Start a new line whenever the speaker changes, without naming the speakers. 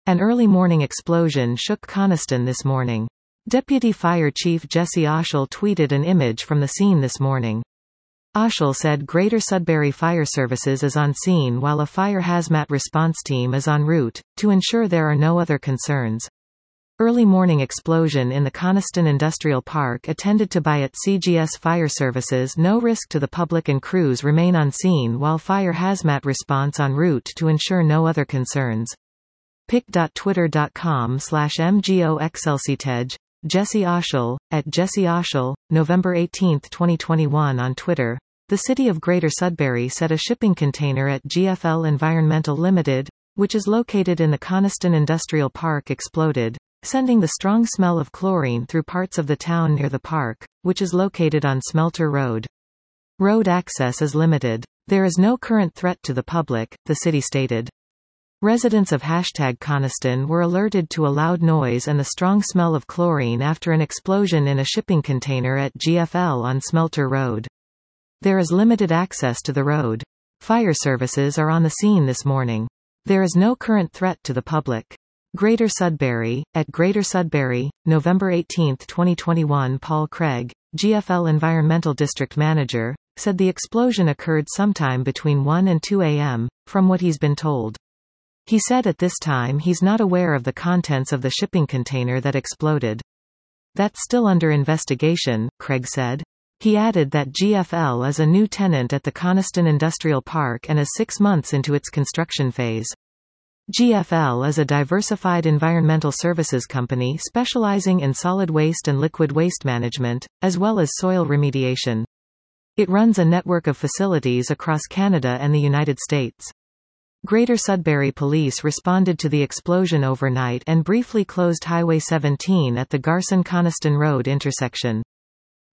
An early morning explosion shook Coniston this morning. Deputy Fire Chief Jesse Oshel tweeted an image from the scene this morning. Oshel said Greater Sudbury Fire Services is on scene while a fire hazmat response team is en route, to ensure there are no other concerns. Early morning explosion in the Coniston Industrial Park attended to by at CGS Fire Services. No risk to the public and crews remain on scene while fire hazmat response en route to ensure no other concerns. pic.twitter.com/mgoxlctej. Jesse Oshel, at Jesse Oshel, November 18, 2021 on Twitter. The City of Greater Sudbury said a shipping container at GFL Environmental Limited, which is located in the Coniston Industrial Park, exploded, sending the strong smell of chlorine through parts of the town near the park, which is located on Smelter Road. Road access is limited. There is no current threat to the public, the city stated. Residents of #Coniston were alerted to a loud noise and the strong smell of chlorine after an explosion in a shipping container at GFL on Smelter Road. There is limited access to the road. Fire services are on the scene this morning. There is no current threat to the public. Greater Sudbury, at Greater Sudbury, November 18, 2021. Paul Craig, GFL Environmental District Manager, said the explosion occurred sometime between 1 and 2 a.m., from what he's been told. He said at this time he's not aware of the contents of the shipping container that exploded. That's still under investigation, Craig said. He added that GFL is a new tenant at the Coniston Industrial Park and is 6 months into its construction phase. GFL is a diversified environmental services company specializing in solid waste and liquid waste management, as well as soil remediation. It runs a network of facilities across Canada and the United States. Greater Sudbury Police responded to the explosion overnight and briefly closed Highway 17 at the Garson-Coniston Road intersection.